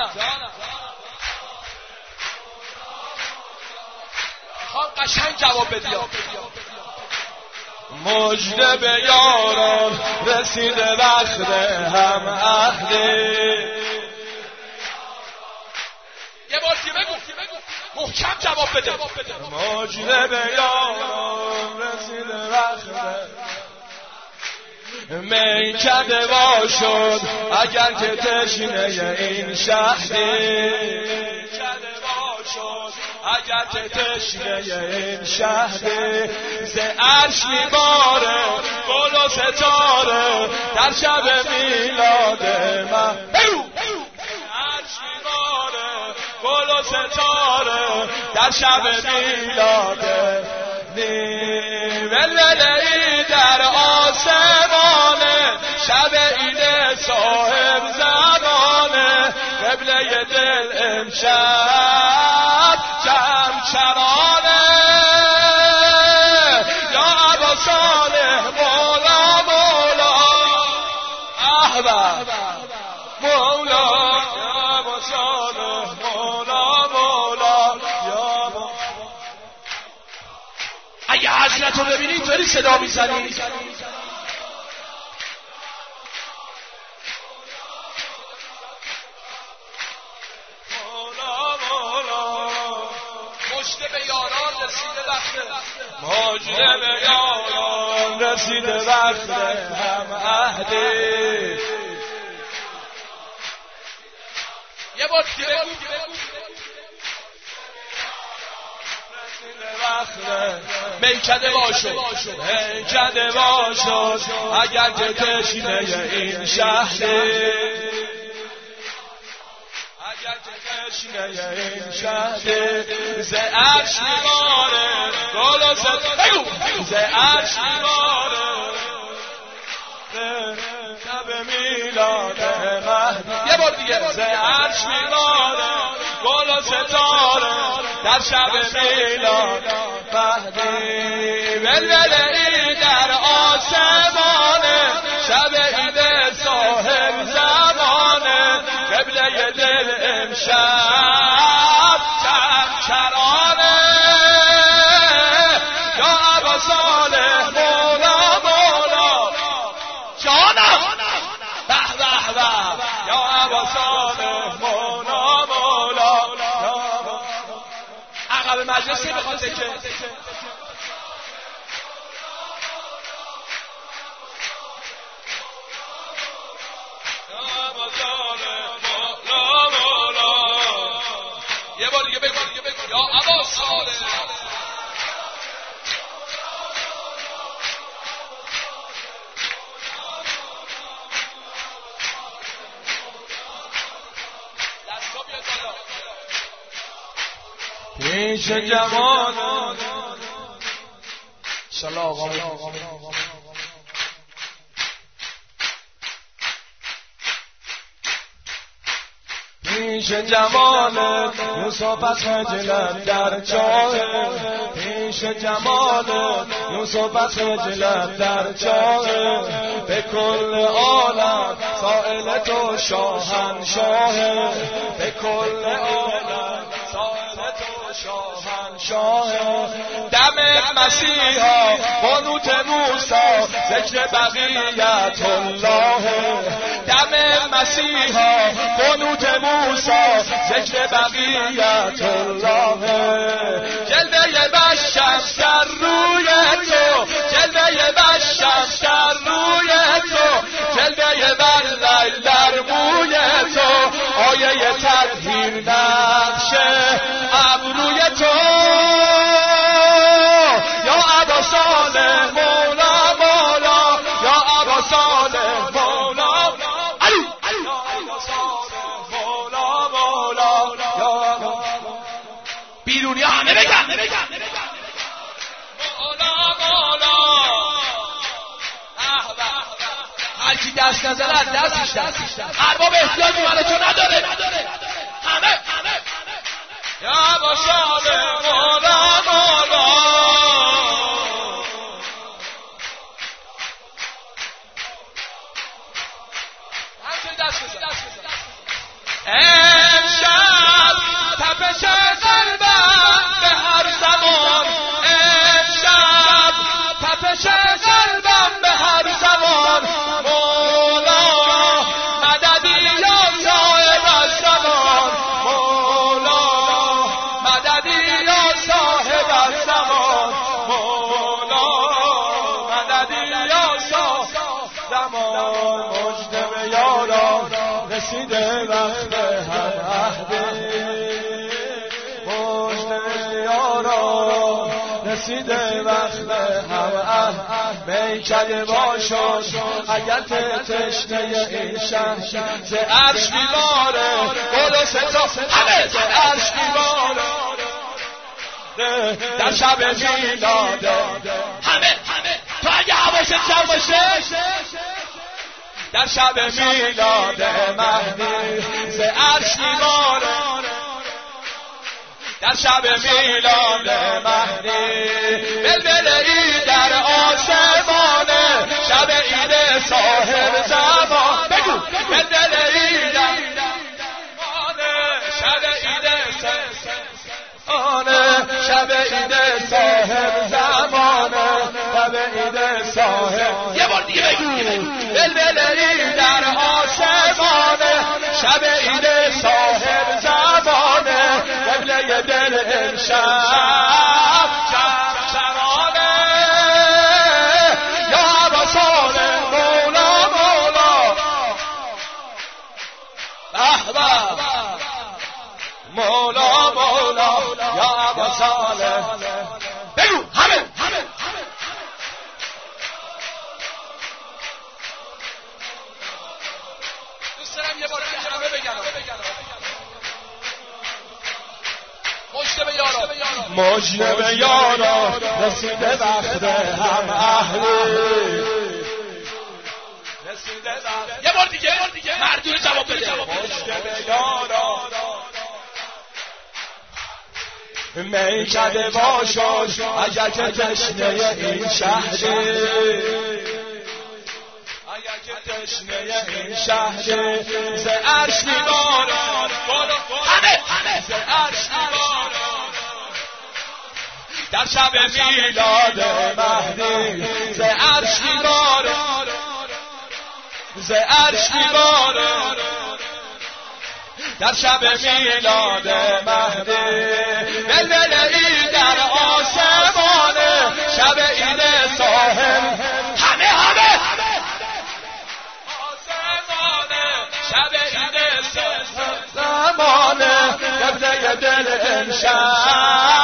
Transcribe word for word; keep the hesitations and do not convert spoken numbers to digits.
خان قشنگ جواب بدی. مژده به یاران رسیده وقت هم عهده. یه بار دیگه بگو محکم جواب بده. مژده به یاران رسیده وقت میکده وا شد اگر که تشنه این شهده. اگر که تشنه این شهده ز عرش میباره گل و ستاره در شب میلاد من. عرش میباره گل و ستاره در شب میلاد ولوله‌ای در آسمانه شب عید صاحب زمانه قبله دل امشب چرانه یا ابا صالح مولا مولا احباب مولا یا ابا صالح مولا مولا یا ابا. اگه حضرت رو ببینی اینطوری صدا میزنی. مژده به یاران رسیده وقت. مژده به یاران رسیده وقت هم عهده. یه بار دیگه بگو. میکده باشد میکده باشد اگر که تشنه این شهده. اگر که تشنه این شهده ز عرش میباره گل و ستاره. ز عرش میباره شب میلاد مهدی. یه بار دیگه. ز عرش میباره گل و ستاره در شب میلاد مهدی. ولوله‌ای در آسمانه شب عید صاحب زمانه قبله دل امشب چرانه یا ابا صالح مولا مولا جانم به به به یا ابا صالح مولا مولا. عقب مجلسی بخواد که یه بار دیگه بگو یا ابا صالح. پیش جمال سلام پیش جمالت یوسف از خجلت در چاه. پیش جمالت یوسف از خجلت در چاه. به کل عالم سائل تو شاهنشاه. به کل عالم سائل تو شاهنشاه. دم مسیحا قنوت موسی ذکر بقیت الله. دم مسیحا قنوت موسی ذکر بقیت الله. جلوه بشمس در روی تو جلوه بشمس در روی تو جلوه برلیل در موی تو آیه تطهیر نقشه ابروی تو یا ابا صالح مولا مولا یا ابا صالح مولا علی یا ابا صالح مولا مولا یا بیرونی همه بگن مولا مولا. هر کی دست نزنه از دستش دست. ارباب احتیاج من تو نداره. همه یا ابا صالح مولا مولا. همچنین دست بزن. تپش قلبم به هر زمان امشب تپش قلبم به هر زمان مولا مددی یا صاحب الزمان مولا مددی یا صاحب الزمان مولا مددی یا صاحب زمان مجد به یاران رسیده وقت هر عهده مجد به یاران رسیده وقت هر عهد میکده باشد اگر تشنه این شهر ز عرش میباره گل و ستا همه ز عرش میباره در شب میلاده همه تو اگه حواست جمع باشه در شب میلاد مهدی ز عرش میباره در شب میلاد مهدی بلبلی در آسمانه شب عید صاحب زمان بگو بلبلی در شب عید آنه شب عید صاحب زمانه شب عید صاحب یه بار دیگه بگو بلبلی در آسمانه شب عید صاحب زمانه قبله دل امشب چرچرانه یا عباسان مولا مولا احباب مولا مولا یا عباسان بگو همه همه دوست دارم یه بار همه بگم مجد به یارا مجد به یارا رسیده وقت هم اهلی رسیده وقت یه بار دیگه مردون جواب بده مجد به یارا میکده باشد اگر که تشنه این شهری اگر که تشنه این شهری ز عرش میبارد همه ز عرش میبارد در شب میلاد مهدی ز عرش میبارد ز عرش میبارد در شب میلاد مهدی بلبلی در آسمانه شب عید صاحب همه همه آسمانه شب عید صاحب زمانه قبله دل امشب